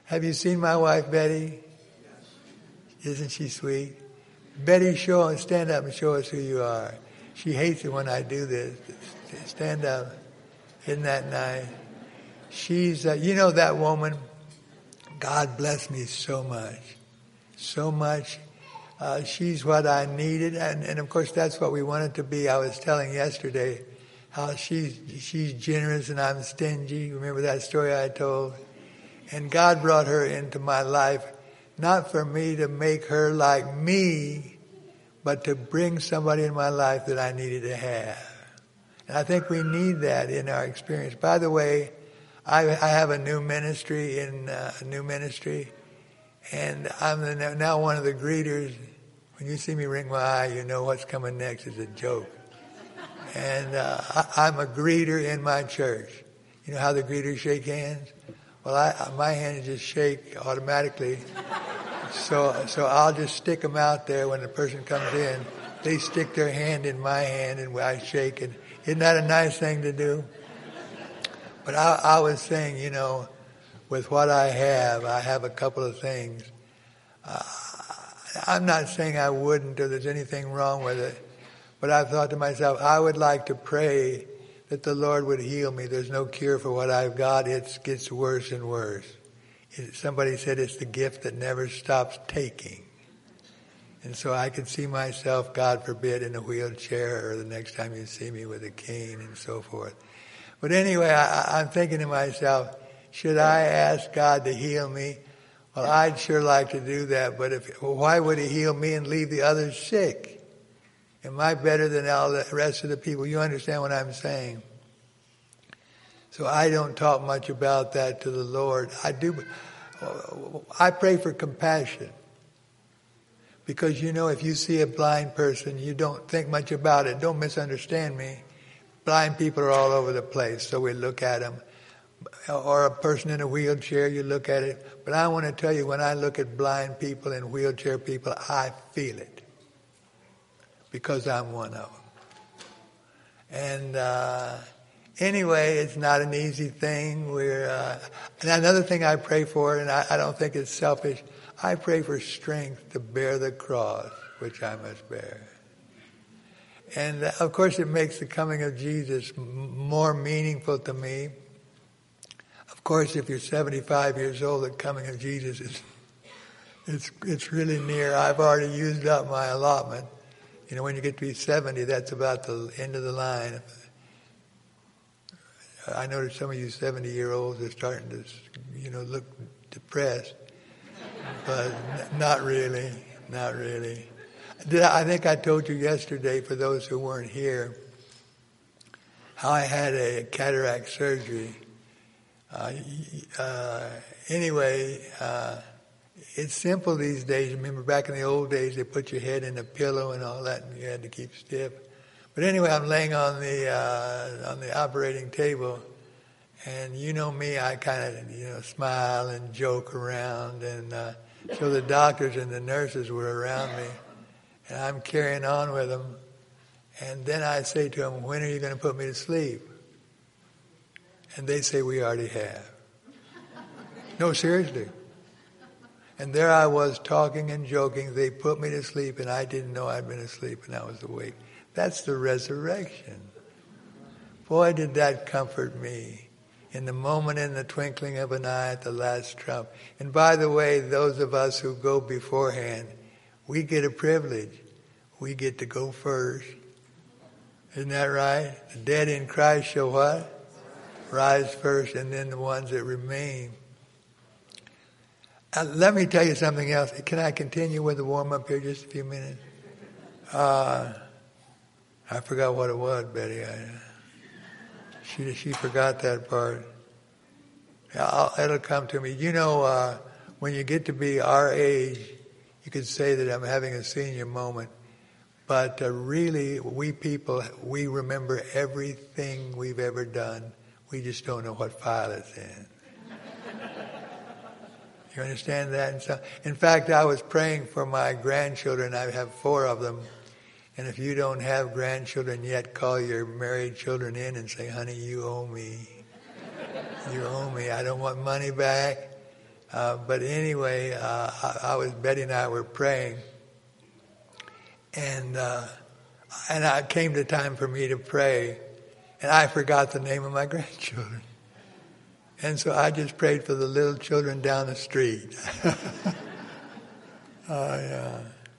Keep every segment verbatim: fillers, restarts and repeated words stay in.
Have you seen my wife, Betty? Isn't she sweet? Betty, show stand up and show us who you are. She hates it when I do this. Stand up. Isn't that nice? She's, uh, you know that woman, God bless me so much. So much. Uh, she's what I needed. And, and of course, that's what we wanted to be. I was telling yesterday how she's, she's generous and I'm stingy. Remember that story I told? And God brought her into my life, not for me to make her like me, but to bring somebody in my life that I needed to have. And I think we need that in our experience. By the way, I, I have a new ministry in uh, a new ministry, and I'm the, now one of the greeters. When you see me wring my eye, you know what's coming next is a joke. And uh, I, I'm a greeter in my church. You know how the greeters shake hands? Well, I, my hands just shake automatically. So, so I'll just stick them out there when the person comes in. They stick their hand in my hand and I shake it. Isn't that a nice thing to do? But I, I was saying, you know, with what I have, I have a couple of things. Uh, I'm not saying I wouldn't or there's anything wrong with it. But I've thought to myself, I would like to pray that the Lord would heal me. There's no cure for what I've got. It gets worse and worse. It, somebody said it's the gift that never stops taking. And so I could see myself, God forbid, in a wheelchair or the next time you see me with a cane and so forth. But anyway, I, I'm thinking to myself, should I ask God to heal me? Well, I'd sure like to do that, but if, well, why would he heal me and leave the others sick? Am I better than all the rest of the people? You understand what I'm saying? So I don't talk much about that to the Lord. I do. I pray for compassion. Because, you know, if you see a blind person, you don't think much about it. Don't misunderstand me. Blind people are all over the place, so we look at them. Or a person in a wheelchair, you look at it. But I want to tell you, when I look at blind people and wheelchair people, I feel it. Because I'm one of them. And uh, anyway, it's not an easy thing. We're uh, and another thing I pray for, and I, I don't think it's selfish, I pray for strength to bear the cross, which I must bear. And uh, of course, it makes the coming of Jesus m- more meaningful to me. Of course, if you're seventy-five years old, the coming of Jesus is it's it's really near. I've already used up my allotment. You know, when you get to be seventy, that's about the end of the line. I notice some of you seventy-year-olds are starting to, you know, look depressed. But n- not really, not really. Did I, I think I told you yesterday, for those who weren't here, how I had a cataract surgery. Uh, uh, anyway, uh, it's simple these days. Remember back in the old days, they put your head in a pillow and all that, and you had to keep stiff. But anyway, I'm laying on the uh, on the operating table, and you know me, I kind of you know smile and joke around, and uh, so the doctors and the nurses were around me, and I'm carrying on with them, and then I say to them, "When are you going to put me to sleep?" And they say, "We already have." No, seriously. And there I was talking and joking. They put me to sleep, and I didn't know I'd been asleep, and I was awake. That's the resurrection. Boy, did that comfort me. In the moment, in the twinkling of an eye, at the last trump. And by the way, those of us who go beforehand, we get a privilege. We get to go first. Isn't that right? The dead in Christ shall what? Rise first, and then the ones that remain. Uh, let me tell you something else. Can I continue with the warm-up here just a few minutes? Uh, I forgot what it was, Betty. I, she she forgot that part. I'll, it'll come to me. You know, uh, when you get to be our age, you could say that I'm having a senior moment. But uh, really, we people, we remember everything we've ever done. We just don't know what file it's in. You understand that? And so, in fact, I was praying for my grandchildren. I have four of them. And if you don't have grandchildren yet, call your married children in and say, "Honey, you owe me. You owe me. I don't want money back. Uh, but anyway, uh, I, I was Betty and I were praying, and uh, and it came the time for me to pray, and I forgot the name of my grandchildren, and so I just prayed for the little children down the street. uh, yeah.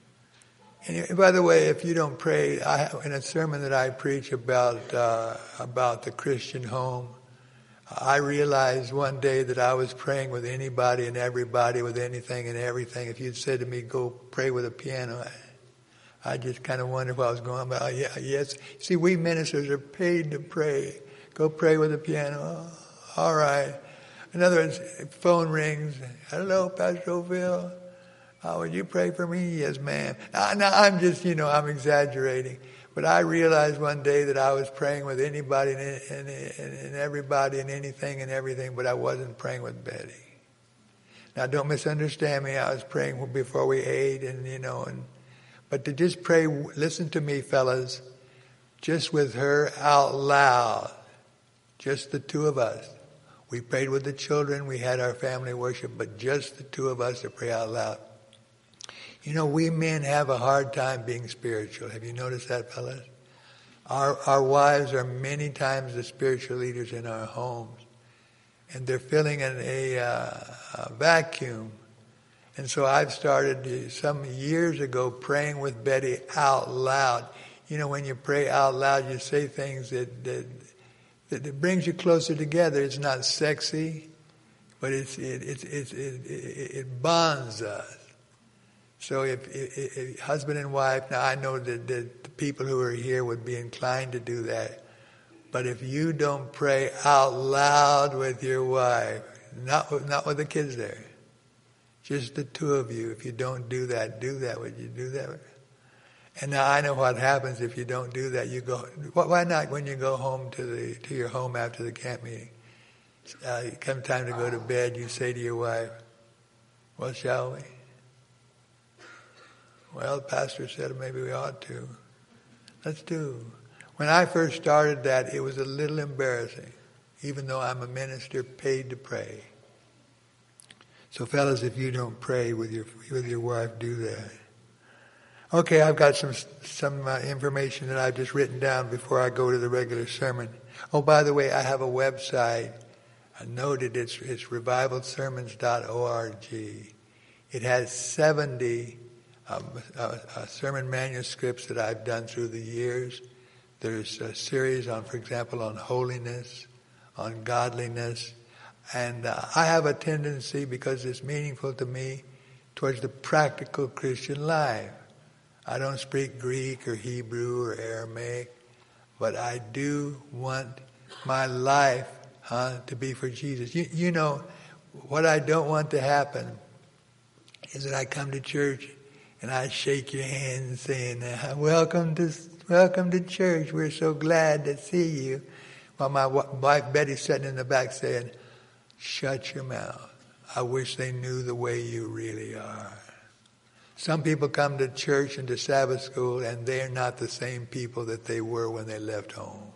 And by the way, if you don't pray, I, in a sermon that I preach about uh, about the Christian home, I realized one day that I was praying with anybody and everybody, with anything and everything. If you'd said to me, "Go pray with a piano," I, I just kind of wondered what I was going about. Oh, yeah, yes. See, we ministers are paid to pray. Go pray with a piano. Oh, all right. In other words, phone rings. Hello, Pastor O'Ville. Oh, would you pray for me? Yes, ma'am. Now, now, I'm just, you know, I'm exaggerating. But I realized one day that I was praying with anybody and, and, and everybody and anything and everything, but I wasn't praying with Betty. Now, don't misunderstand me. I was praying before we ate and, you know, and but to just pray, listen to me, fellas, just with her out loud, just the two of us. We prayed with the children. We had our family worship, but just the two of us to pray out loud. You know, we men have a hard time being spiritual. Have you noticed that, fellas? Our our wives are many times the spiritual leaders in our homes. And they're filling in a, uh, a vacuum. And so I've started some years ago praying with Betty out loud. You know, when you pray out loud, you say things that, that, that, that brings you closer together. It's not sexy, but it's, it, it, it, it, it, it bonds us. So if, if, if husband and wife, now I know that, that the people who are here would be inclined to do that. But if you don't pray out loud with your wife, not with, not with the kids there, just the two of you, if you don't do that, do that. Would you do that? And now I know what happens if you don't do that. You go, why not when you go home to the to your home after the camp meeting? Uh, come time to go to bed, you say to your wife, well, shall we? Well, the pastor said maybe we ought to. Let's do. When I first started that, it was a little embarrassing, even though I'm a minister paid to pray. So fellas, if you don't pray with your with your wife, do that. Okay, I've got some some uh, information that I've just written down before I go to the regular sermon. Oh, by the way, I have a website. I noted it's it's revival sermons dot org. It has seventy Um, uh, uh, sermon manuscripts that I've done through the years. There's a series on, for example, on holiness, on godliness. And uh, I have a tendency, because it's meaningful to me, towards the practical Christian life. I don't speak Greek or Hebrew or Aramaic, but I do want my life uh, to be for Jesus. You, you know, what I don't want to happen is that I come to church and I shake your hand saying, welcome to welcome to church. We're so glad to see you. While my wife Betty's sitting in the back saying, shut your mouth. I wish they knew the way you really are. Some people come to church and to Sabbath school and they're not the same people that they were when they left home.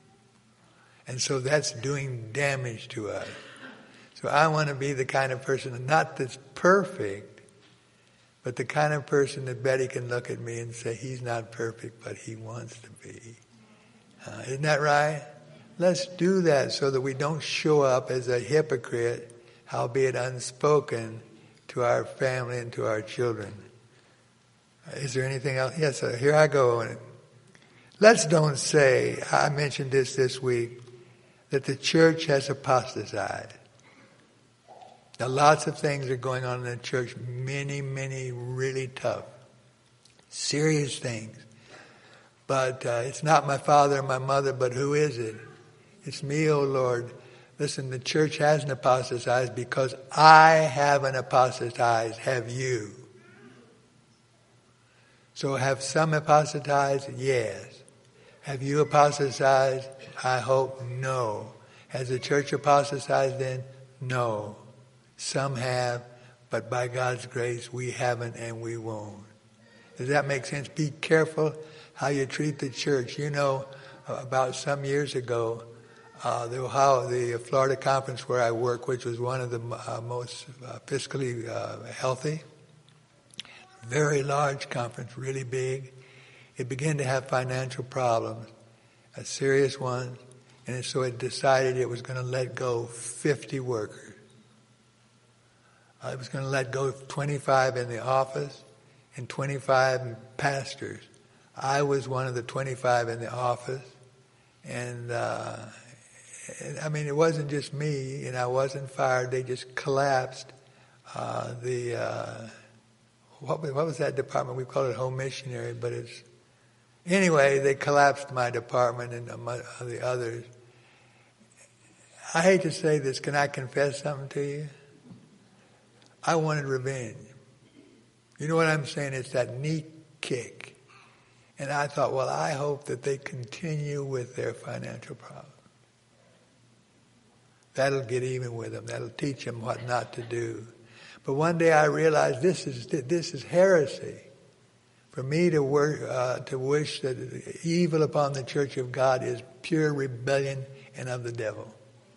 And so that's doing damage to us. So I want to be the kind of person, not that's perfect, but the kind of person that Betty can look at me and say, he's not perfect, but he wants to be. Uh, isn't that right? Let's do that so that we don't show up as a hypocrite, howbeit unspoken, to our family and to our children. Uh, is there anything else? Yes, sir. Here I go. Let's don't say, I mentioned this this week, that the church has apostatized. Now, lots of things are going on in the church, many, many really tough, serious things. But uh, it's not my father and my mother, but who is it? It's me, oh Lord. Listen, the church hasn't apostatized because I haven't apostatized. Have you? So have some apostatized? Yes. Have you apostatized? I hope no. Has the church apostatized then? No. Some have, but by God's grace, we haven't and we won't. Does that make sense? Be careful how you treat the church. You know, about some years ago, uh, the Ohio, the Florida conference where I work, which was one of the uh, most uh, fiscally uh, healthy, very large conference, really big. It began to have financial problems, a serious one, and so it decided it was going to let go fifty workers. Uh, it was going to let go twenty-five in the office and twenty-five pastors. I was one of the twenty-five in the office, and uh, I mean, it wasn't just me, and I wasn't fired. They just collapsed uh, the uh, what, what was that department? We call it home missionary, but it's anyway. They collapsed my department and the others. I hate to say this. Can I confess something to you? I wanted revenge. You know what I'm saying? It's that knee kick. And I thought, well, I hope that they continue with their financial problems. That'll get even with them. That'll teach them what not to do. But one day I realized this is this is heresy. For me to work, uh, to wish that evil upon the Church of God is pure rebellion and of the devil.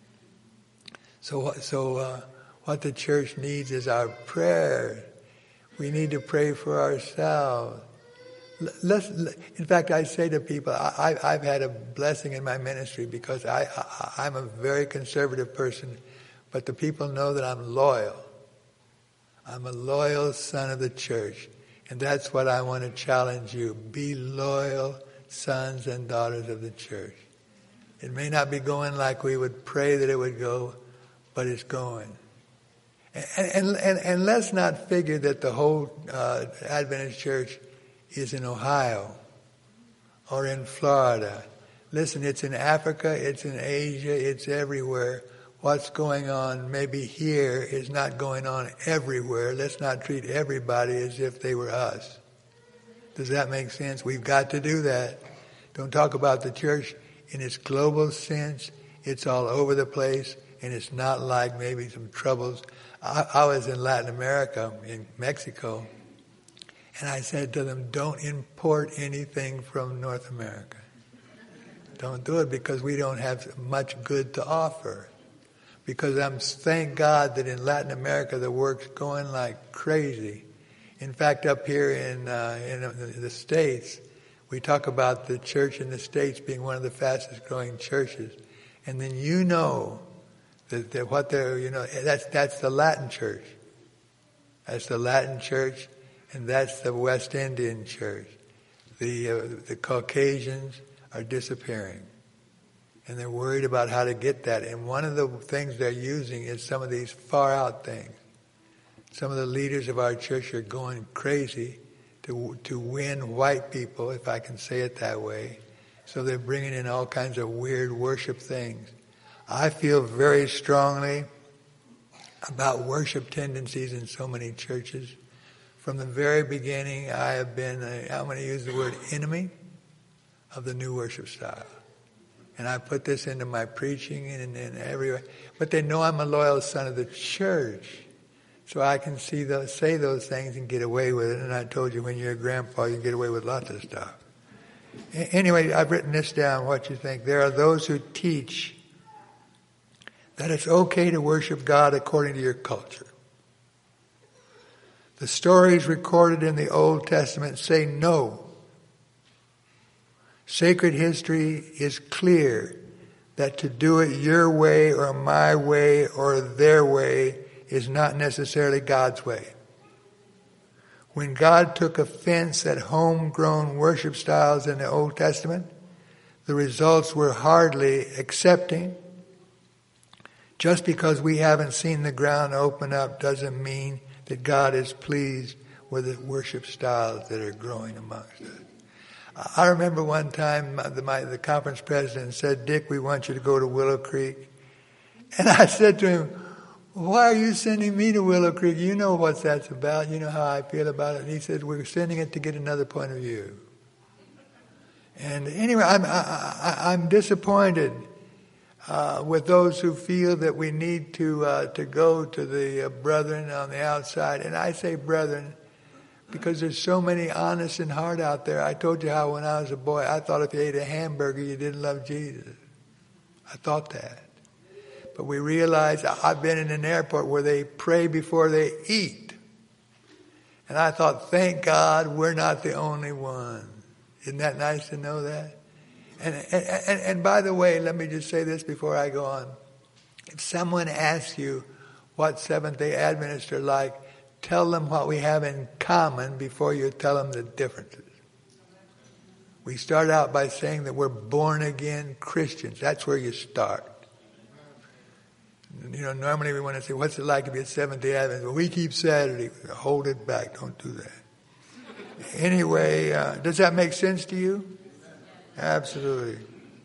So, so uh, what the church needs is our prayer. We need to pray for ourselves. Let's, in fact, I say to people, I, I've had a blessing in my ministry because I, I, I'm a very conservative person, but the people know that I'm loyal. I'm a loyal son of the church, and that's what I want to challenge you. Be loyal sons and daughters of the church. It may not be going like we would pray that it would go, but it's going. And, and, and, and let's not figure that the whole uh, Adventist church is in Ohio or in Florida. Listen, it's in Africa, it's in Asia, it's everywhere. What's going on maybe here is not going on everywhere. Let's not treat everybody as if they were us. Does that make sense? We've got to do that. Don't talk about the church in its global sense. It's all over the place, and it's not like maybe some troubles. I, I was in Latin America, in Mexico, and I said to them, don't import anything from North America. Don't do it because we don't have much good to offer. Because I'm thank God that in Latin America the work's going like crazy. In fact, up here in, uh, in the States, we talk about the church in the States being one of the fastest growing churches. And then you know that, that what they're, you know, that's, that's the Latin church. That's the Latin church. And that's the West Indian church. The uh, the Caucasians are disappearing. And they're worried about how to get that. And one of the things they're using is some of these far out things. Some of the leaders of our church are going crazy to to win white people, if I can say it that way. So they're bringing in all kinds of weird worship things. I feel very strongly about worship tendencies in so many churches. From the very beginning, I have been, a, I'm going to use the word enemy of the new worship style. And I put this into my preaching and, and everywhere. But they know I'm a loyal son of the church. So I can see those, say those things and get away with it. And I told you, when you're a grandpa, you get away with lots of stuff. A- anyway, I've written this down, what you think. There are those who teach that it's okay to worship God according to your culture. The stories recorded in the Old Testament say no. Sacred history is clear that to do it your way or my way or their way is not necessarily God's way. When God took offense at homegrown worship styles in the Old Testament, the results were hardly accepting. Just because we haven't seen the ground open up doesn't mean that God is pleased with the worship styles that are growing amongst us. I remember one time the, my, the conference president said, Dick, we want you to go to Willow Creek. And I said to him, why are you sending me to Willow Creek? You know what that's about. You know how I feel about it. And he said, we're sending it to get another point of view. And anyway, I'm, I, I, I'm disappointed Uh, with those who feel that we need to uh, to go to the uh, brethren on the outside. And I say brethren because there's so many honest and hard out there. I told you how when I was a boy, I thought if you ate a hamburger, you didn't love Jesus. I thought that. But we realized, I've been in an airport where they pray before they eat. And I thought, thank God we're not the only one. Isn't that nice to know that? And, and, and, and by the way, let me just say this before I go on. If someone asks you what Seventh-day Adventists are like, tell them what we have in common before you tell them the differences. We start out by saying that we're born-again Christians. That's where you start. You know, normally we want to say, what's it like to be a Seventh-day Adventist? Well, we keep Saturday. Hold it back. Don't do that. Anyway, uh, does that make sense to you? Absolutely.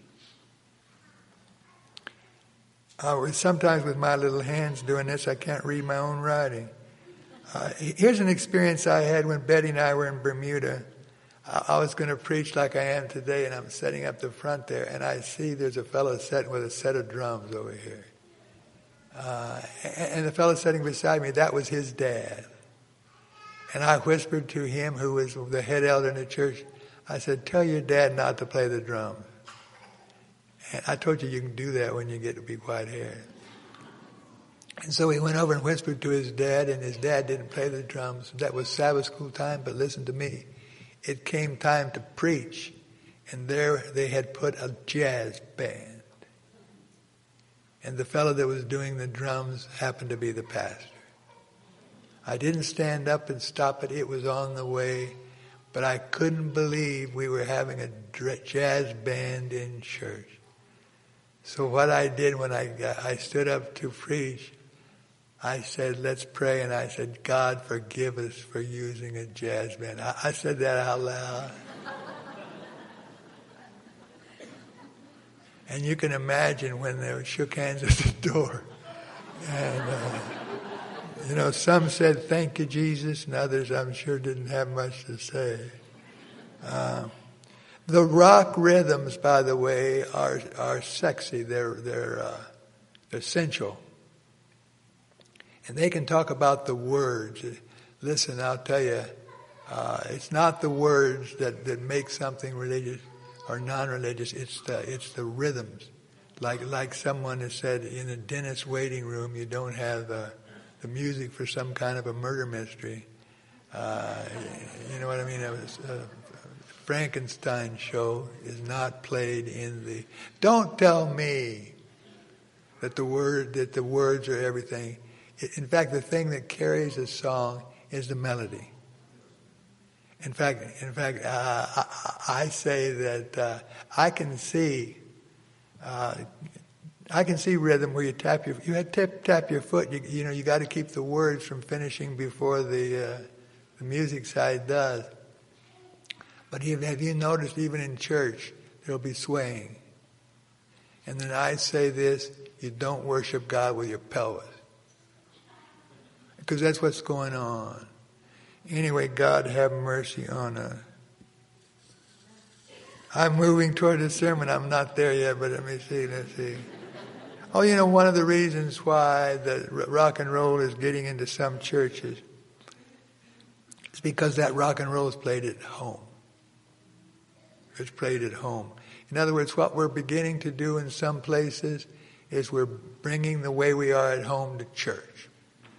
Uh, sometimes with my little hands doing this, I can't read my own writing. Uh, here's an experience I had when Betty and I were in Bermuda. I, I was going to preach like I am today, and I'm setting up the front there, and I see there's a fellow sitting with a set of drums over here. Uh, and, and the fellow sitting beside me, that was his dad. And I whispered to him, who was the head elder in the church, I said, tell your dad not to play the drums. And I told you you can do that when you get to be white haired. And so he went over and whispered to his dad, and his dad didn't play the drums. That was Sabbath school time, but listen to me. It came time to preach, and there they had put a jazz band. And the fellow that was doing the drums happened to be the pastor. I didn't stand up and stop it. It was on the way. But I couldn't believe we were having a jazz band in church. So what I did when I got, I stood up to preach, I said, let's pray. And I said, God, forgive us for using a jazz band. I, I said that out loud. And you can imagine when they shook hands at the door. And, uh, you know, some said, thank you, Jesus, and others, I'm sure, didn't have much to say. Uh, the rock rhythms, by the way, are are sexy. They're they're uh, they're sensual, and they can talk about the words. Listen, I'll tell you, uh, it's not the words that, that make something religious or non-religious. It's the it's the rhythms. Like like someone has said, in a dentist's waiting room, you don't have the the music for some kind of a murder mystery. Uh, you know what I mean? A, a Frankenstein show is not played in the. Don't tell me that the word that the words are everything. In fact, the thing that carries a song is the melody. In fact, in fact, uh, I, I say that uh, I can see. Uh, I can see rhythm where you tap your you had tap tap your foot. You, you know you got to keep the words from finishing before the uh, the music side does. But have you noticed even in church there'll be swaying, and then I say this: you don't worship God with your pelvis, because that's what's going on. Anyway, God have mercy on us. I'm moving toward the sermon. I'm not there yet, but let me see. Let's see. Oh, you know, one of the reasons why the rock and roll is getting into some churches is because that rock and roll is played at home. It's played at home. In other words, what we're beginning to do in some places is we're bringing the way we are at home to church.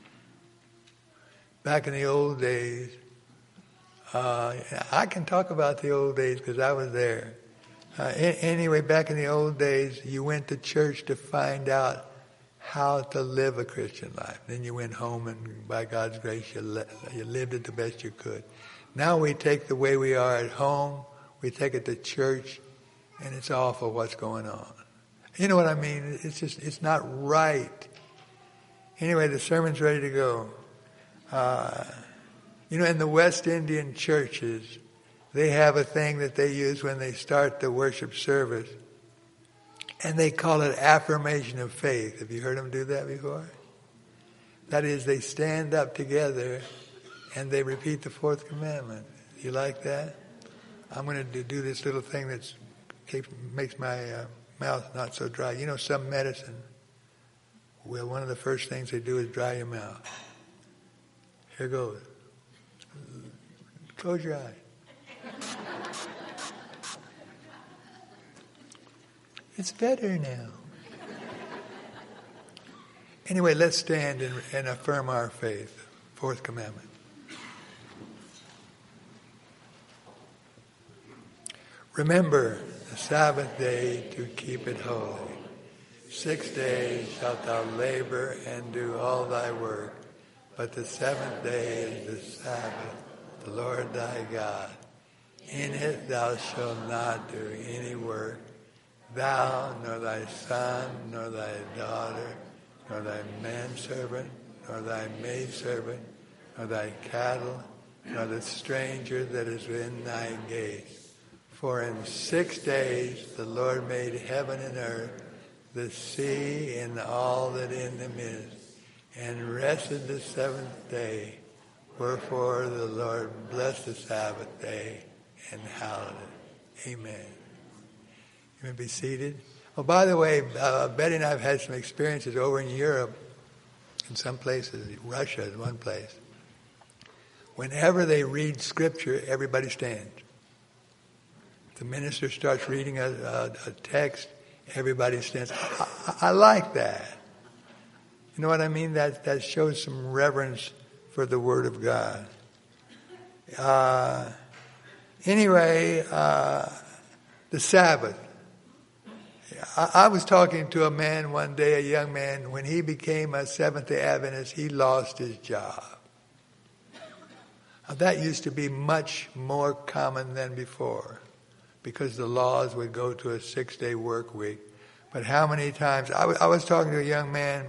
Back in the old days, uh, I can talk about the old days because I was there. Uh, anyway, back in the old days, you went to church to find out how to live a Christian life. Then you went home, and by God's grace, you, li- you lived it the best you could. Now we take the way we are at home, we take it to church, and it's awful what's going on. You know what I mean? It's just, it's not right. Anyway, the sermon's ready to go. Uh, you know, in the West Indian churches, they have a thing that they use when they start the worship service, and they call it affirmation of faith. Have you heard them do that before? That is, they stand up together and they repeat the fourth commandment. You like that? I'm going to do this little thing that makes my uh, mouth not so dry. You know, some medicine, well, one of the first things they do is dry your mouth. Here goes. Close your eyes. It's better now. Anyway, let's stand and, and affirm our faith. Fourth commandment. Remember the Sabbath day to keep it holy. Six days shalt thou labor and do all thy work, but the seventh day is the Sabbath, the Lord thy God. In it thou shalt not do any work, thou, nor thy son, nor thy daughter, nor thy manservant, nor thy maidservant, nor thy cattle, nor the stranger that is in thy gates. For in six days the Lord made heaven and earth, the sea and all that in them is, and rested the seventh day. Wherefore the Lord blessed the Sabbath day and hallowed it. Amen. You may be seated. Oh, by the way, uh, Betty and I have had some experiences over in Europe, in some places. Russia is one place. Whenever they read Scripture, everybody stands. The minister starts reading a, a, a text, everybody stands. I, I, I like that. You know what I mean? That that shows some reverence for the Word of God. Uh, anyway, uh, the Sabbath. I, I was talking to a man one day, a young man. When he became a Seventh-day Adventist, he lost his job. Now, that used to be much more common than before, because the laws would go to a six-day work week. But how many times... I, w- I was talking to a young man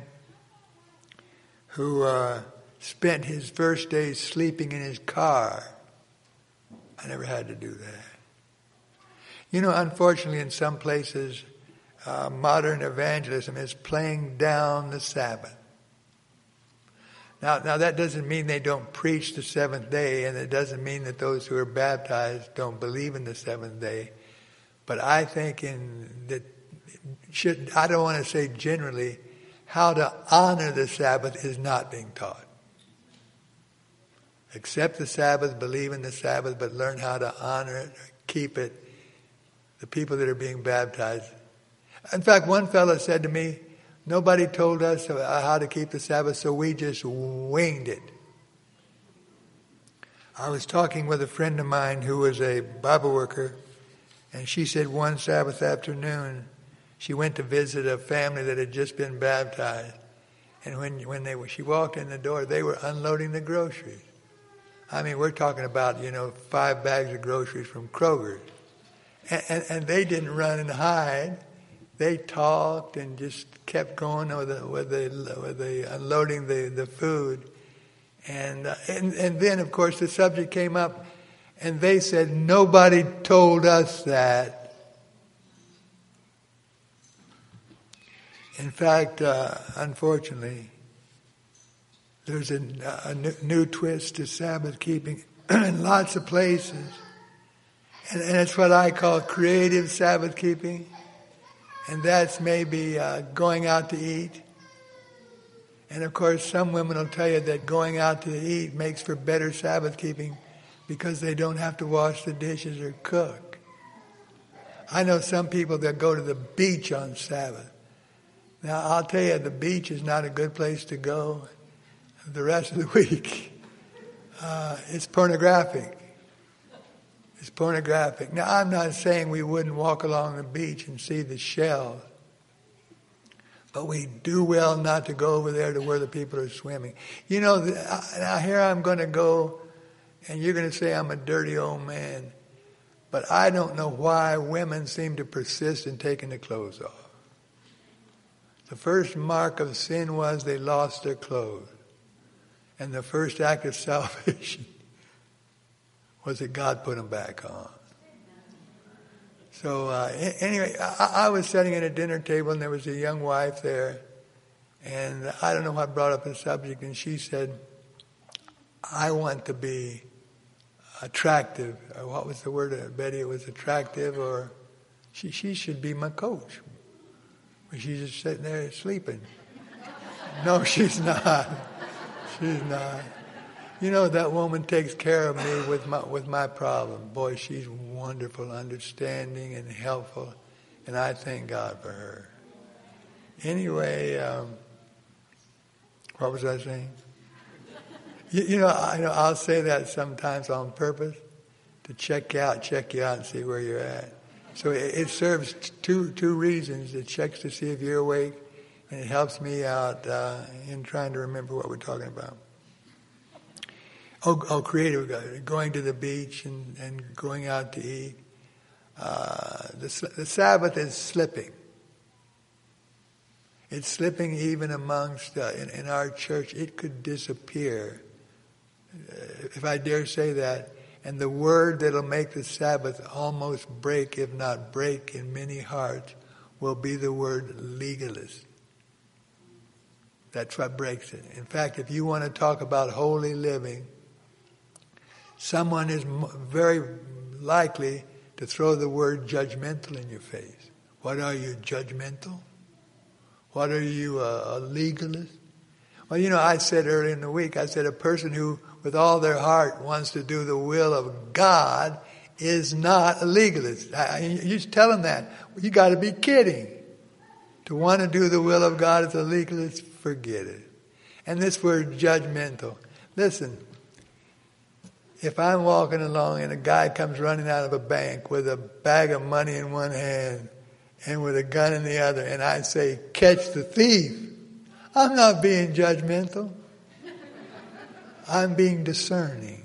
who uh, spent his first day sleeping in his car. I never had to do that. You know, unfortunately, in some places, uh, modern evangelism is playing down the Sabbath. Now, now that doesn't mean they don't preach the seventh day, and it doesn't mean that those who are baptized don't believe in the seventh day. But I think in that should I don't want to say generally, how to honor the Sabbath is not being taught. Accept the Sabbath, believe in the Sabbath, but learn how to honor it, keep it. The people that are being baptized. In fact, one fellow said to me, nobody told us how to keep the Sabbath, so we just winged it. I was talking with a friend of mine who was a Bible worker, and she said one Sabbath afternoon she went to visit a family that had just been baptized. And when when they were, she walked in the door, they were unloading the groceries. I mean, we're talking about, you know, five bags of groceries from Kroger's. And, and, and they didn't run and hide. They talked and just kept going with the, with the, with the unloading the, the food. And, uh, and and then, of course, the subject came up, and they said, nobody told us that. In fact, uh, unfortunately, there's a, a new twist to Sabbath keeping in lots of places. And, and it's what I call creative Sabbath keeping. And that's maybe uh, going out to eat. And of course, some women will tell you that going out to eat makes for better Sabbath keeping because they don't have to wash the dishes or cook. I know some people that go to the beach on Sabbath. Now, I'll tell you, the beach is not a good place to go the rest of the week. Uh, it's pornographic. It's pornographic. Now, I'm not saying we wouldn't walk along the beach and see the shells, but we do well not to go over there to where the people are swimming. You know, now here I'm going to go, and you're going to say I'm a dirty old man, but I don't know why women seem to persist in taking their clothes off. The first mark of sin was they lost their clothes. And the first act of salvation was that God put them back on. So uh, anyway, I, I was sitting at a dinner table, and there was a young wife there. And I don't know what brought up the subject. And she said, I want to be attractive. Or what was the word, Betty? It was attractive, or she, she should be my coach. She's just sitting there sleeping. No, she's not. She's not. You know, that woman takes care of me with my with my problem. Boy, she's wonderful, understanding, and helpful, and I thank God for her. Anyway, um, What was I saying? You, you know, I, you know, I'll say that sometimes on purpose to check out, check you out and see where you're at. So it, it serves two two reasons. It checks to see if you're awake, and it helps me out uh, in trying to remember what we're talking about. Oh, oh creative, going to the beach and, and going out to eat. Uh, the, the Sabbath is slipping. It's slipping even amongst, uh, in, in our church, it could disappear, uh, if I dare say that. And the word that'll make the Sabbath almost break, if not break, in many hearts will be the word legalist. That's what breaks it. In fact, if you want to talk about holy living, someone is very likely to throw the word judgmental in your face. What are you, judgmental? What are you, a, a legalist? Well, you know, I said earlier in the week, I said a person who with all their heart wants to do the will of God is not a legalist. I, you just tell them that. You got to be kidding. To want to do the will of God as a legalist, forget it. And this word judgmental. Listen, if I'm walking along and a guy comes running out of a bank with a bag of money in one hand and with a gun in the other, and I say, catch the thief, I'm not being judgmental. I'm being discerning.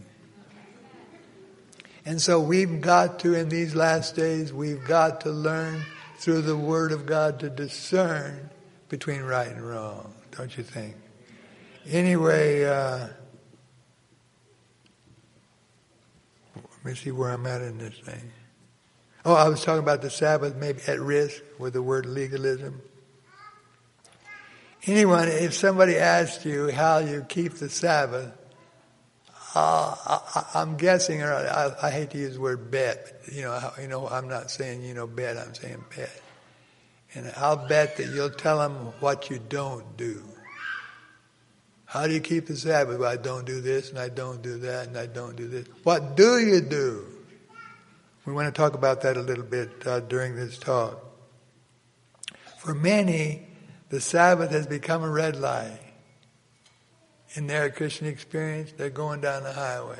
And so we've got to, in these last days, we've got to learn through the Word of God to discern between right and wrong, don't you think? Anyway, uh, let me see where I'm at in this thing. Oh, I was talking about the Sabbath maybe at risk with the word legalism. Anyone, if somebody asked you how you keep the Sabbath, uh, I, I'm guessing, or I, I hate to use the word bet, but, you know, you know, I'm not saying, you know, bet, I'm saying bet. And I'll bet that you'll tell them what you don't do. How do you keep the Sabbath? Well, I don't do this, and I don't do that, and I don't do this. What do you do? We want to talk about that a little bit uh, during this talk. For many, the Sabbath has become a red light. In their Christian experience, they're going down the highway.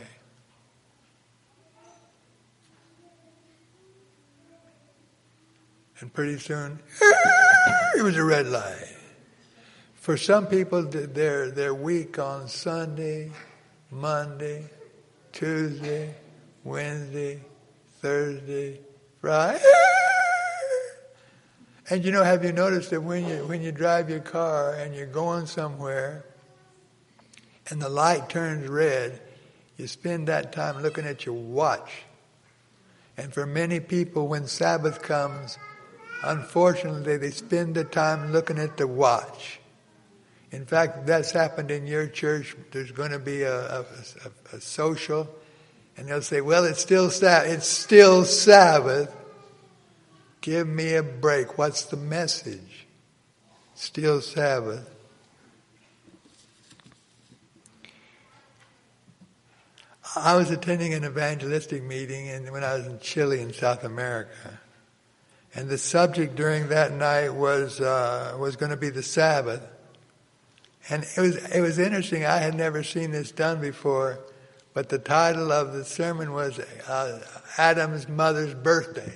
And pretty soon, it was a red light. For some people, they're, they're weak on Sunday, Monday, Tuesday, Wednesday, Thursday, Friday. And you know, have you noticed that when you when you drive your car and you're going somewhere and the light turns red, you spend that time looking at your watch. And for many people, when Sabbath comes, unfortunately, they spend the time looking at the watch. In fact, that's happened in your church. There's going to be a, a, a, a social, and they'll say, well, it's still Sabbath. It's still Sabbath. Give me a break. What's the message? Still Sabbath. I was attending an evangelistic meeting and when I was in Chile in South America. And the subject during that night was uh, was going to be the Sabbath. And it was it was interesting. I had never seen this done before, but the title of the sermon was uh, Adam's mother's birthday.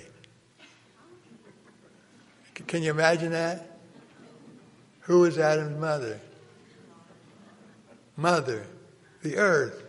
Can you imagine that? Who was Adam's mother? Mother, the earth.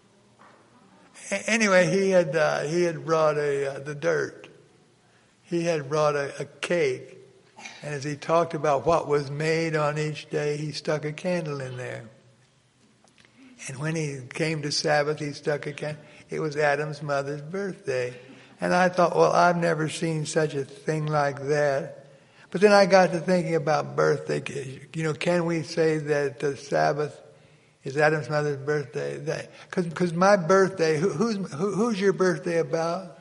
A- anyway, he had uh, he had brought a uh, the dirt. He had brought a, a cake. And as he talked about what was made on each day, he stuck a candle in there. And when he came to Sabbath, he stuck a candle. It was Adam's mother's birthday. And I thought, well, I've never seen such a thing like that. But then I got to thinking about birthday. You know, can we say that the Sabbath is Adam's mother's birthday? Because because my birthday, who, who's who, who's your birthday about?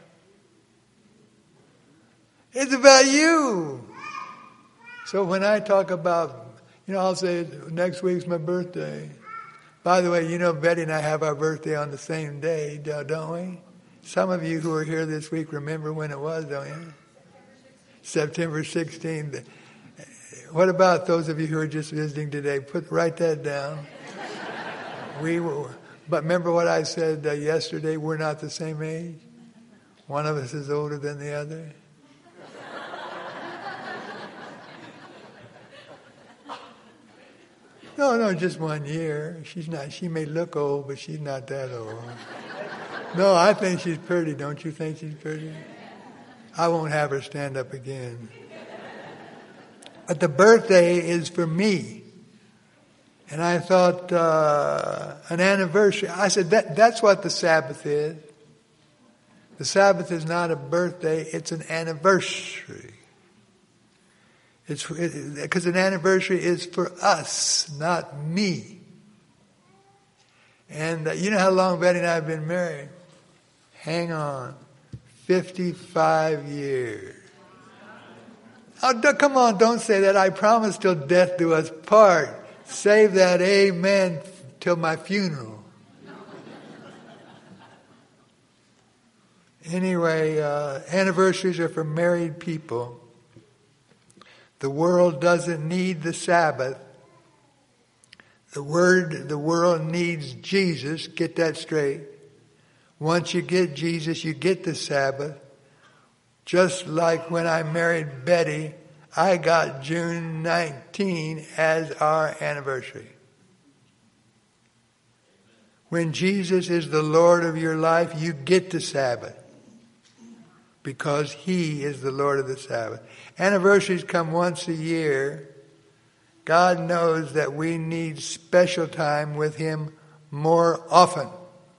It's about you. So when I talk about, you know, I'll say next week's my birthday. By the way, you know, Betty and I have our birthday on the same day, don't we? Some of you who are here this week remember when it was, don't you? September sixteenth. What about those of you who are just visiting today? Put write that down. We will, but remember what I said uh, yesterday? We're not the same age. One of us is older than the other. No, no, just one year. She's not. She may look old, but she's not that old. No, I think she's pretty. Don't you think she's pretty? I won't have her stand up again. But the birthday is for me. And I thought, uh, an anniversary. I said, that, that's what the Sabbath is. The Sabbath is not a birthday, it's an anniversary. It's because it, an anniversary is for us, not me. And uh, you know how long Betty and I have been married? Hang on. fifty-five years. Oh, don't, come on, don't say that. I promise till death do us part. Save that amen till my funeral. Anyway, uh, anniversaries are for married people. The world doesn't need the Sabbath. The word, the world needs Jesus. Get that straight. Once you get Jesus, you get the Sabbath. Just like when I married Betty, I got June nineteenth as our anniversary. When Jesus is the Lord of your life, you get the Sabbath. Because He is the Lord of the Sabbath. Anniversaries come once a year. God knows that we need special time with Him more often.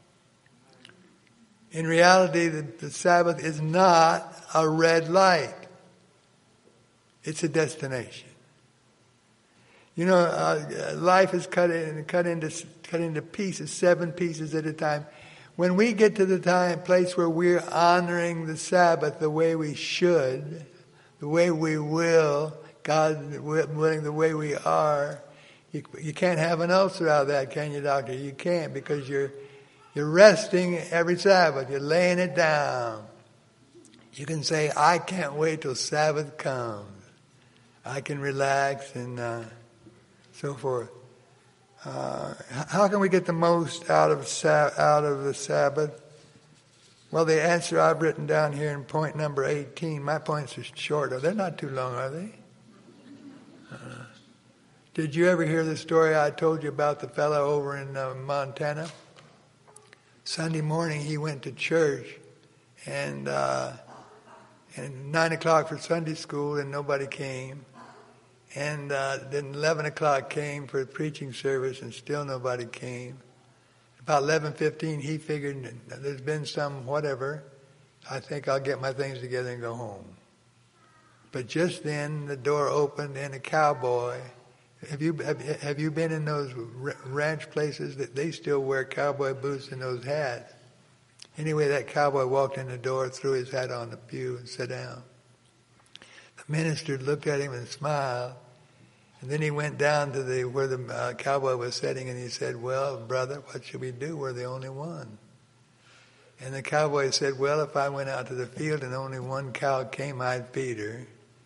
In reality, the, the Sabbath is not a red light. It's a destination. You know, uh, life is cut in, cut into cut into pieces, seven pieces at a time. When we get to the time place where we're honoring the Sabbath the way we should, the way we will, God willing, the way we are, you, you can't have an ulcer out of that, can you, doctor? You can't, because you're you're resting every Sabbath. You're laying it down. You can say, I can't wait till Sabbath comes. I can relax and uh, so forth. Uh, how can we get the most out of out of the Sabbath? Well, the answer I've written down here in point number eighteen. My points are short. They're not too long, are they? Uh, did you ever hear the story I told you about the fellow over in uh, Montana? Sunday morning he went to church, and uh, and nine o'clock for Sunday school, and nobody came. And uh, then eleven o'clock came for a preaching service, and still nobody came. About eleven fifteen, he figured there's been some whatever. I think I'll get my things together and go home. But just then, the door opened, and a cowboy. Have you have, have you been in those ranch places that they still wear cowboy boots and those hats? Anyway, that cowboy walked in the door, threw his hat on the pew, and sat down. The minister looked at him and smiled, and then he went down to the where the uh, cowboy was sitting, and he said, "Well, brother, what should we do? We're the only one." And the cowboy said, "Well, if I went out to the field and only one cow came, I'd feed her."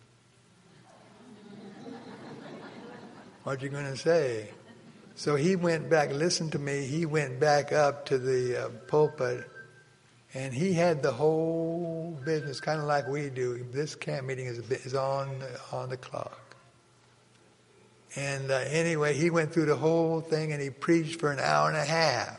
What you going to say? So he went back. Listen to me. He went back up to the uh, pulpit. And he had the whole business, kind of like we do. This camp meeting is is on on the clock. And uh, anyway, he went through the whole thing, and he preached for an hour and a half.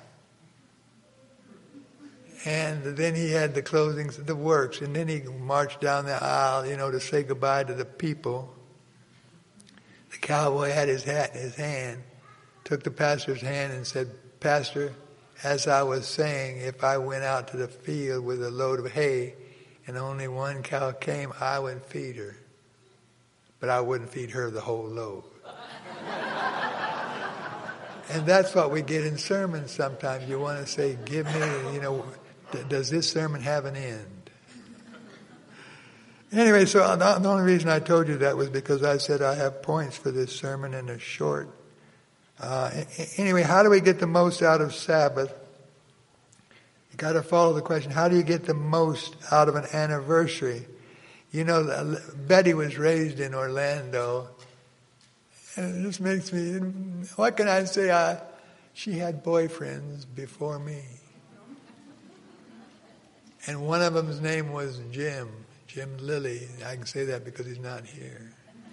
And then he had the closings, the works, and then he marched down the aisle, you know, to say goodbye to the people. The cowboy had his hat in his hand, took the pastor's hand, and said, "Pastor, as I was saying, if I went out to the field with a load of hay and only one cow came, I would feed her. But I wouldn't feed her the whole load." And that's what we get in sermons sometimes. You want to say, give me, you know, d- does this sermon have an end? Anyway, so the, the only reason I told you that was because I said I have points for this sermon and a short. Uh, anyway, how do we get the most out of Sabbath? You got to follow the question, how do you get the most out of an anniversary? You know, Betty was raised in Orlando, And it just makes me, what can I say? I, she had boyfriends before me. And one of them's name was Jim, Jim Lilly. I can say that because he's not here.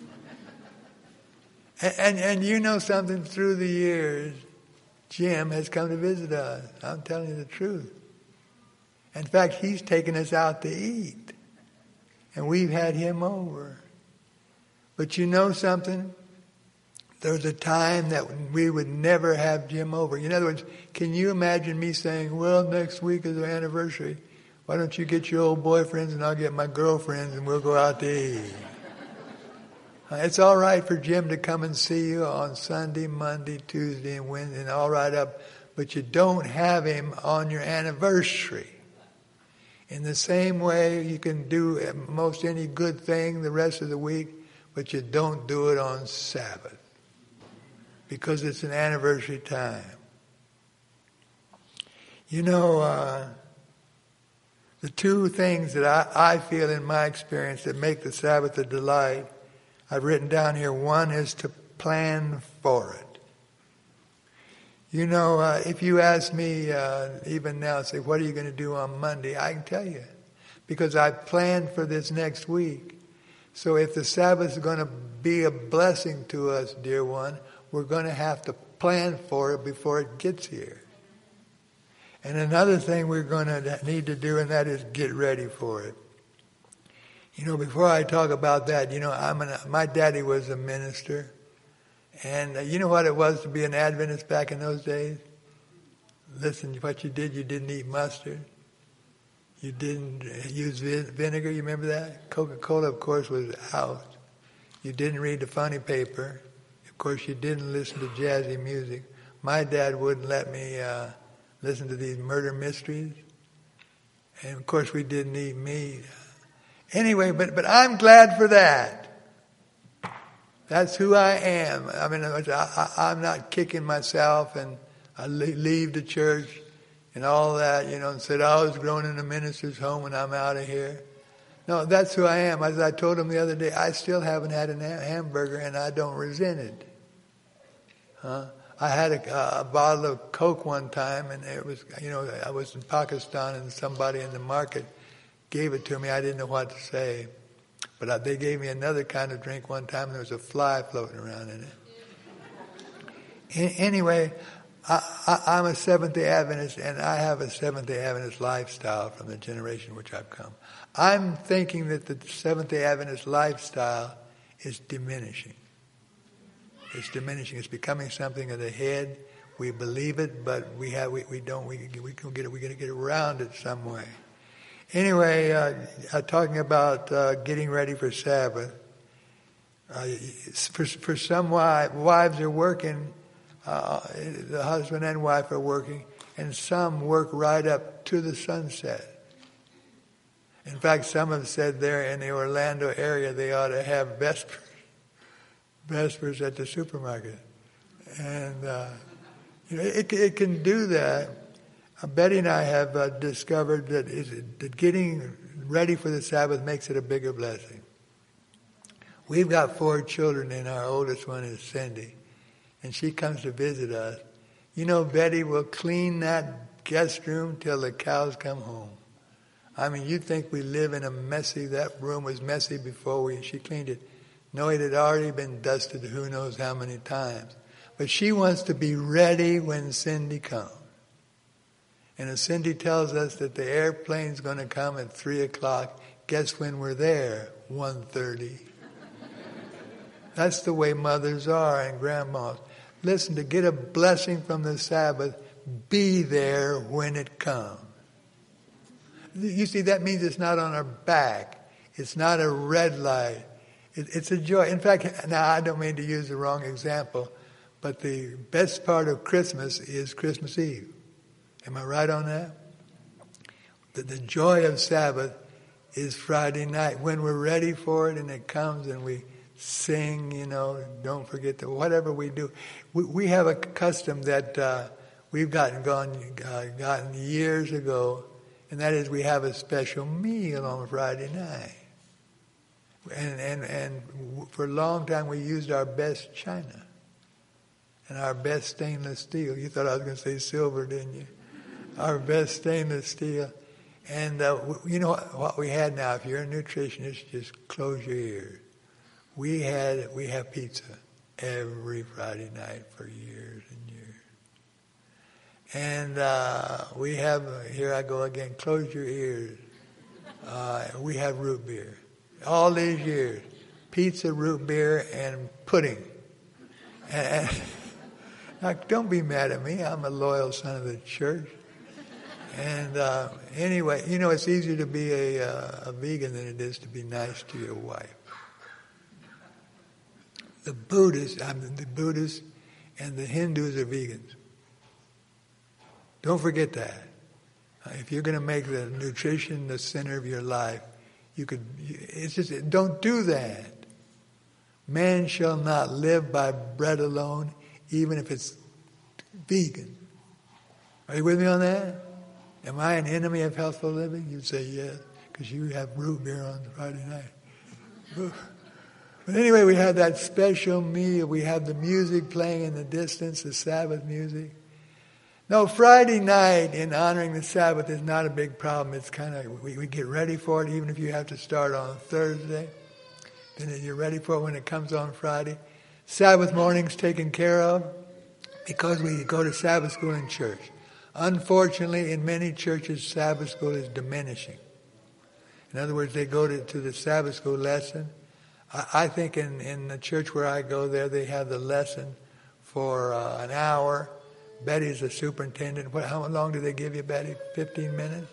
And, and, and you know something, through the years, Jim has come to visit us. I'm telling you the truth. In fact, he's taken us out to eat. And we've had him over. But you know something? There was a time that we would never have Jim over. In other words, can you imagine me saying, well, next week is our anniversary. Why don't you get your old boyfriends and I'll get my girlfriends and we'll go out to eat? It's all right for Jim to come and see you on Sunday, Monday, Tuesday, and Wednesday, and all right up, but you don't have him on your anniversary. In the same way, you can do most any good thing the rest of the week, but you don't do it on Sabbath because it's an anniversary time. You know, uh, the two things that I, I feel in my experience that make the Sabbath a delight, I've written down here. One is to plan for it. You know, uh, if you ask me uh, even now, say, what are you going to do on Monday? I can tell you. Because I've planned for this next week. So if the Sabbath is going to be a blessing to us, dear one, we're going to have to plan for it before it gets here. And another thing we're going to need to do, and that is get ready for it. You know, before I talk about that, you know, I'm an, my daddy was a minister. And uh, you know what it was to be an Adventist back in those days? Listen, what you did, you didn't eat mustard. You didn't use vinegar, you remember that? Coca-Cola, of course, was out. You didn't read the funny paper. Of course, you didn't listen to jazzy music. My dad wouldn't let me uh, listen to these murder mysteries. And of course, we didn't eat meat. Anyway, but, but I'm glad for that. That's who I am. I mean, I, I, I'm not kicking myself and I leave the church and all that, you know, and said, I was grown in a minister's home and I'm out of here. No, that's who I am. As I told him the other day, I still haven't had a hamburger and I don't resent it. Huh? I had a, a bottle of Coke one time and it was, you know, I was in Pakistan and somebody in the market gave it to me. I didn't know what to say. But I, they gave me another kind of drink one time and there was a fly floating around in it. In, anyway, I, I, I'm a Seventh-day Adventist and I have a Seventh-day Adventist lifestyle from the generation which I've come. I'm thinking that the Seventh-day Adventist lifestyle is diminishing. It's diminishing. It's becoming something of the head. We believe it, but we have we, we don't we we can get it. We got to get around it some way. Anyway, uh, uh, talking about uh, getting ready for Sabbath. Uh, for for some wives, wives are working. Uh, the husband and wife are working, and some work right up to the sunset. In fact, some have said there in the Orlando area they ought to have vespers, vespers at the supermarket, and uh, you know it, it can do that. Uh, Betty and I have uh, discovered that, is, that getting ready for the Sabbath makes it a bigger blessing. We've got four children, and our oldest one is Cindy, and she comes to visit us. You know, Betty will clean that guest room till the cows come home. I mean, you'd think we live in a messy, that room was messy before we she cleaned it. No, it had already been dusted who knows how many times. But she wants to be ready when Cindy comes. And if Cindy tells us that the airplane's going to come at three o'clock, guess when we're there? one thirty. That's the way mothers are and grandmas. Listen, to get a blessing from the Sabbath, be there when it comes. You see, that means it's not on our back. It's not a red light. It, it's a joy. In fact, now I don't mean to use the wrong example, but the best part of Christmas is Christmas Eve. Am I right on that? The, the joy of Sabbath is Friday night when we're ready for it and it comes and we sing, you know, don't forget that whatever we do. We, we have a custom that uh, we've gotten gone, uh, gotten years ago, and that is we have a special meal on Friday night. And, and, and for a long time we used our best china and our best stainless steel. You thought I was going to say silver, didn't you? Our best stainless steel. And uh, you know what we had now, if you're a nutritionist, just close your ears. We had, we have pizza every Friday night for years and years. And uh, we have, here I go again, close your ears. Uh, we have root beer. All these years, pizza, root beer, and pudding. And, and, now, don't be mad at me. I'm a loyal son of the church. And uh, anyway, you know, it's easier to be a, uh, a vegan than it is to be nice to your wife. The Buddhists, I mean, the Buddhists and the Hindus are vegans. Don't forget that. Uh, if you're going to make the nutrition the center of your life, you could. It's just don't do that. Man shall not live by bread alone, even if it's vegan. Are you with me on that? Am I an enemy of healthful living? You'd say yes, because you have root beer on Friday night. But anyway, we had that special meal. We had the music playing in the distance, the Sabbath music. No, Friday night in honoring the Sabbath is not a big problem. It's kind of, we, we get ready for it, even if you have to start on Thursday. Then you're ready for it when it comes on Friday. Sabbath morning's taken care of because we go to Sabbath school in church. Unfortunately, in many churches, Sabbath school is diminishing. In other words, they go to, to the Sabbath school lesson. I, I think in, in the church where I go there, they have the lesson for uh, an hour. Betty's the superintendent. What, how long do they give you, Betty? fifteen minutes?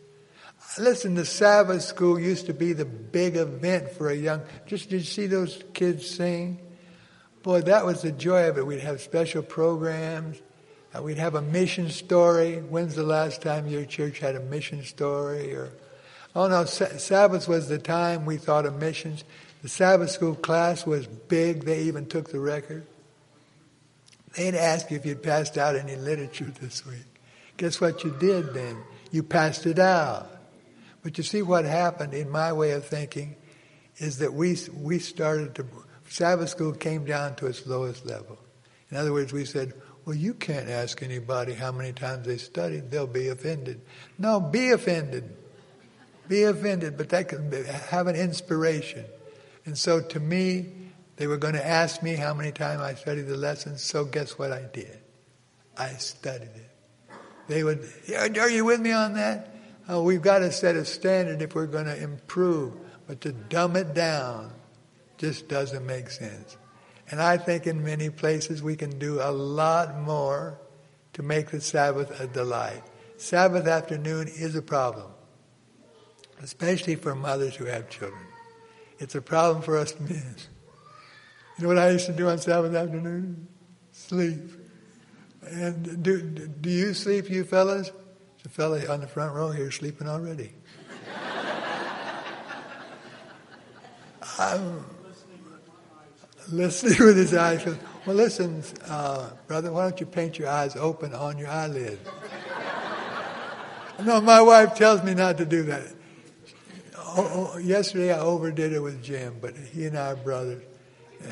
Listen, the Sabbath school used to be the big event for a young... Just, did you see those kids sing? Boy, that was the joy of it. We'd have special programs. Uh, we'd have a mission story. When's the last time your church had a mission story? Or, oh no, Sa- Sabbath was the time we thought of missions. The Sabbath school class was big. They even took the record. They'd ask you if you'd passed out any literature this week. Guess what you did then? You passed it out. But you see what happened in my way of thinking is that we we started to, Sabbath school came down to its lowest level. In other words, we said, well, you can't ask anybody how many times they studied. They'll be offended. No, be offended. Be offended, but that can be, have an inspiration. And so to me, they were going to ask me how many times I studied the lessons, so guess what I did? I studied it. They would, are you with me on that? Oh, we've got to set a standard if we're going to improve, but to dumb it down just doesn't make sense. And I think in many places we can do a lot more to make the Sabbath a delight. Sabbath afternoon is a problem, especially for mothers who have children. It's a problem for us men. You know what I used to do on Sabbath afternoon? Sleep. And do do you sleep, you fellas? There's a fella on the front row here sleeping already. I'm listening with his eyes. Well, listen, uh, brother, why don't you paint your eyes open on your eyelid? No, my wife tells me not to do that. Oh, oh, yesterday I overdid it with Jim, but he and I are brothers. Yeah.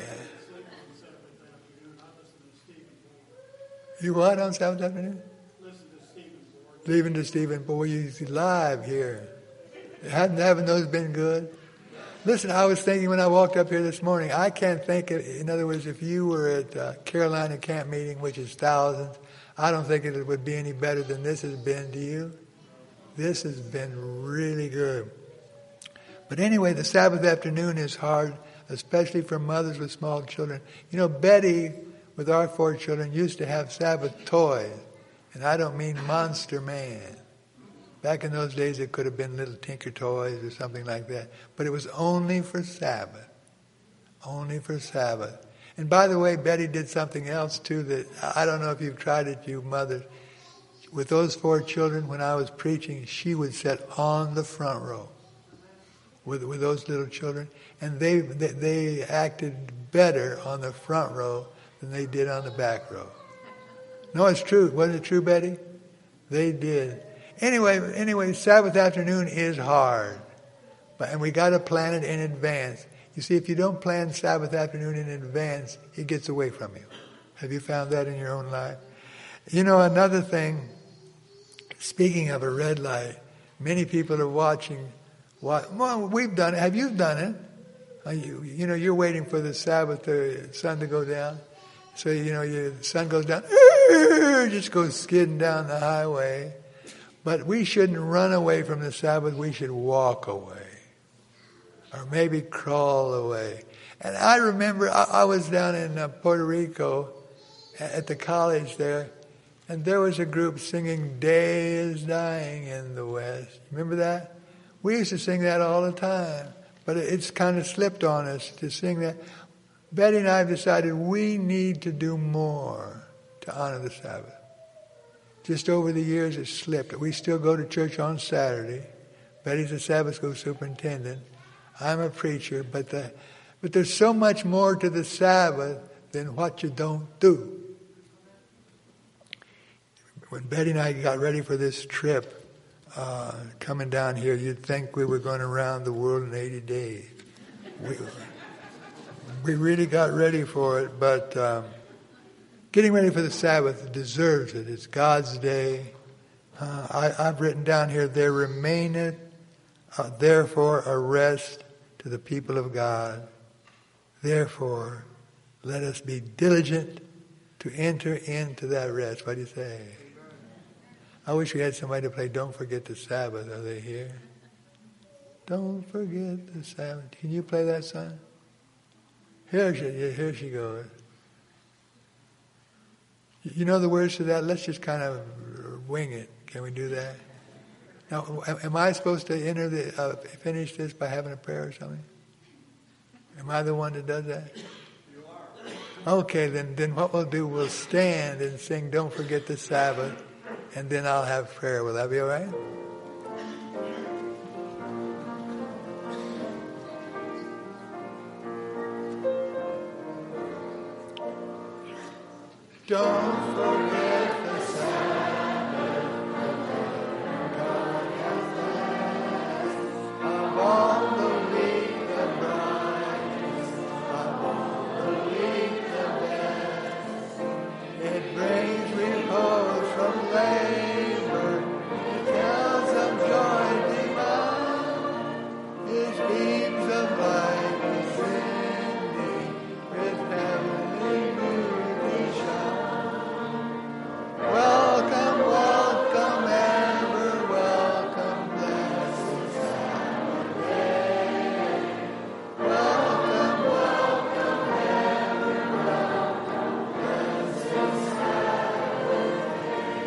You what on Sabbath afternoon? Listen to Stephen Board. Leaving to Stephen Board. He's live here. Haven't, haven't those been good? Listen, I was thinking when I walked up here this morning, I can't think of, in other words, if you were at uh, Carolina Camp Meeting, which is thousands, I don't think it would be any better than this has been, do you? This has been really good. But anyway, the Sabbath afternoon is hard, especially for mothers with small children. You know, Betty, with our four children, used to have Sabbath toys. And I don't mean Monster Man. Back in those days, it could have been little Tinker Toys or something like that. But it was only for Sabbath. Only for Sabbath. And by the way, Betty did something else too that I don't know if you've tried it, you mothers. With those four children, when I was preaching, she would sit on the front row with with those little children. And they they, they acted better on the front row than they did on the back row. No, it's true. Wasn't it true, Betty? They did. Anyway, anyway, Sabbath afternoon is hard. But, and we got to plan it in advance. You see, if you don't plan Sabbath afternoon in advance, it gets away from you. Have you found that in your own life? You know, another thing, speaking of a red light, many people are watching. What, well, we've done it. Have you done it? Uh, you, you know, you're waiting for the Sabbath, the sun to go down. So, you know, your, the sun goes down, just goes skidding down the highway. But we shouldn't run away from the Sabbath. We should walk away. Or maybe crawl away. And I remember I, I was down in uh, Puerto Rico at the college there, and there was a group singing "Day is Dying in the West." Remember that? We used to sing that all the time, but it, it's kind of slipped on us to sing that. Betty and I have decided we need to do more to honor the Sabbath. Just over the years it slipped. We still go to church on Saturday. Betty's the Sabbath school superintendent. I'm a preacher, but the, but there's so much more to the Sabbath than what you don't do. When Betty and I got ready for this trip, uh, coming down here, you'd think we were going around the world in eighty days. We, we really got ready for it, but um, getting ready for the Sabbath deserves it. It's God's day. Uh, I, I've written down here, there remaineth uh, therefore a rest to the people of God. Therefore, let us be diligent to enter into that rest. What do you say? I wish we had somebody to play Don't Forget the Sabbath. Are they here? Don't forget the Sabbath. Can you play that song? Here she, here she goes. You know the words to that? Let's just kind of wing it. Can we do that? Now, am I supposed to enter the uh, finish this by having a prayer or something? Am I the one that does that? You are. Okay, then, then what we'll do, we'll stand and sing Don't Forget the Sabbath, and then I'll have prayer. Will that be all right? Don't forget the Sabbath, God has blessed. Among the weak, the brightest, among the weak, the best. It brings repose from labor, it tells of joy divine. His beams of light descending with heavenly beauty shine. Welcome, welcome, ever welcome, blessed Sabbath day. Welcome, welcome, ever welcome, blessed Sabbath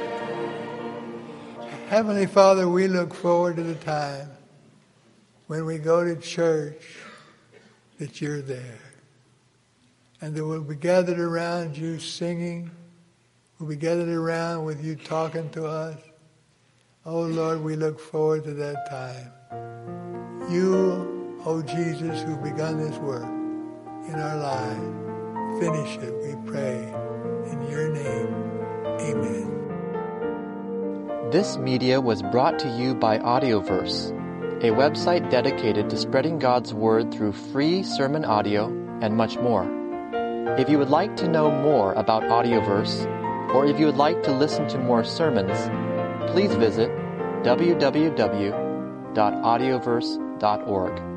day. Heavenly Father, we look forward to the time when we go to church that you're there. And that we'll be gathered around you singing. We'll be gathered around with you talking to us. Oh Lord, we look forward to that time. You, oh Jesus, who've begun this work in our lives, finish it, we pray. In your name, amen. This media was brought to you by Audioverse, a website dedicated to spreading God's Word through free sermon audio and much more. If you would like to know more about Audioverse, or if you would like to listen to more sermons, please visit w w w dot audioverse dot org.